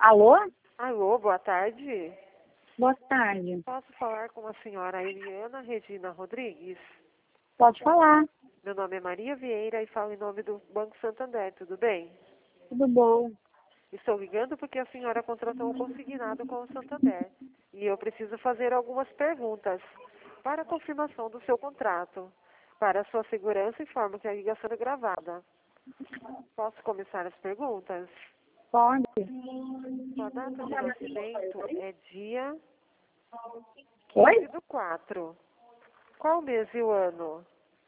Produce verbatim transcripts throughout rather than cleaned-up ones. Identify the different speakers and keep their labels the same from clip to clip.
Speaker 1: Alô?
Speaker 2: Alô, boa tarde.
Speaker 1: Boa tarde.
Speaker 2: Posso falar com a senhora Eliana Regina Rodrigues?
Speaker 1: Pode falar.
Speaker 2: Meu nome é Maria Vieira e falo em nome do Banco Santander, tudo bem?
Speaker 1: Tudo bom?
Speaker 2: Estou ligando porque a senhora contratou um consignado com o Santander e eu preciso fazer algumas perguntas para a confirmação do seu contrato. Para a sua segurança, informo que a ligação é gravada. Posso começar as perguntas?
Speaker 1: Pode.
Speaker 2: Sua data de nascimento é dia
Speaker 1: Oi?
Speaker 2: quinze do quatro. Qual mês e o ano?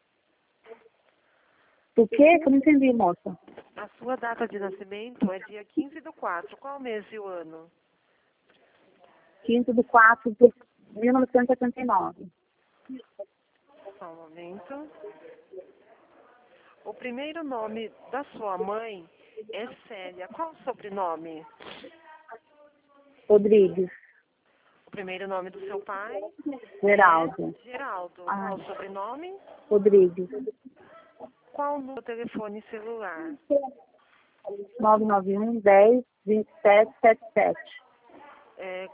Speaker 1: O quê? Que eu não entendi, moça.
Speaker 2: A sua data de nascimento é dia quinze do quatro. Qual mês e o ano?
Speaker 1: quinze de quatro de mil novecentos e setenta e nove.
Speaker 2: Só um momento. O primeiro nome da sua mãe é Célia. Qual o sobrenome?
Speaker 1: Rodrigues.
Speaker 2: O primeiro nome do seu pai
Speaker 1: Geraldo.
Speaker 2: é Geraldo.
Speaker 1: Ah.
Speaker 2: Qual o sobrenome?
Speaker 1: Rodrigues.
Speaker 2: Qual o número do telefone celular?
Speaker 1: nove nove um, dez, vinte e sete, setenta e sete.
Speaker 2: É,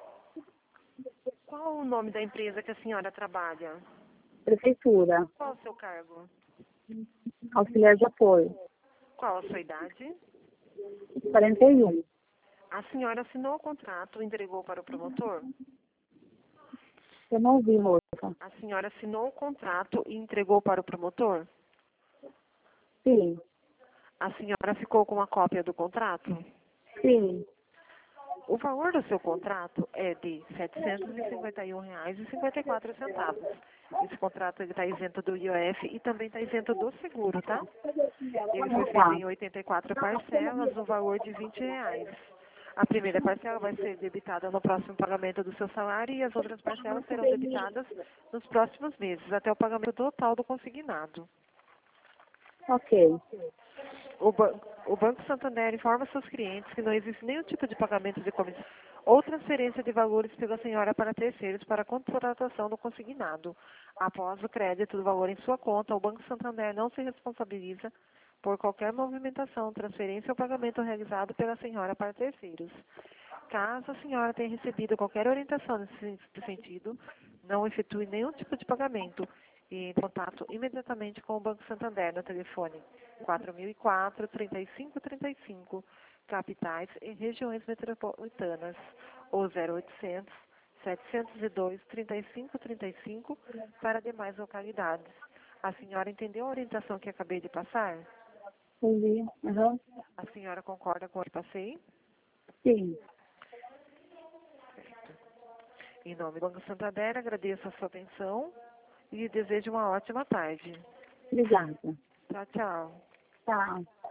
Speaker 2: qual o nome da empresa que a senhora trabalha?
Speaker 1: Prefeitura.
Speaker 2: Qual o seu cargo?
Speaker 1: Auxiliar de apoio.
Speaker 2: Qual a sua idade?
Speaker 1: quarenta e um.
Speaker 2: A senhora assinou o contrato e entregou para o promotor?
Speaker 1: Eu não ouvi, moça.
Speaker 2: A senhora assinou o contrato e entregou para o promotor?
Speaker 1: Sim.
Speaker 2: A senhora ficou com uma cópia do contrato?
Speaker 1: Sim.
Speaker 2: O valor do seu contrato é de setecentos e cinquenta e um reais e cinquenta e quatro centavos. Esse contrato está isento do I O F e também está isento do seguro, tá? Ele foi
Speaker 1: Tá.
Speaker 2: feito em oitenta e quatro parcelas, no valor de vinte reais. A primeira parcela vai ser debitada no próximo pagamento do seu salário e as outras parcelas serão debitadas nos próximos meses, até o pagamento total do consignado.
Speaker 1: Ok.
Speaker 2: O, ban o Banco Santander informa seus clientes que não existe nenhum tipo de pagamento de comissão ou transferência de valores pela senhora para terceiros para a contratação do consignado. Após o crédito do valor em sua conta, o Banco Santander não se responsabiliza por qualquer movimentação, transferência ou pagamento realizado pela senhora para terceiros. Caso a senhora tenha recebido qualquer orientação nesse sentido, não efetue nenhum tipo de pagamento e entre em contato imediatamente com o Banco Santander no telefone quatro mil e quatro, trinta e cinco trinta e cinco, capitais e regiões metropolitanas, ou zero oitocentos, setecentos e dois, trinta e cinco trinta e cinco para demais localidades. A senhora entendeu a orientação que acabei de passar?
Speaker 1: Entendi. Uhum.
Speaker 2: A senhora concorda com o que passei?
Speaker 1: Sim.
Speaker 2: Em nome do Banco Santander, agradeço a sua atenção e desejo uma ótima tarde.
Speaker 1: Obrigada.
Speaker 2: Tchau, tchau.
Speaker 1: Tchau.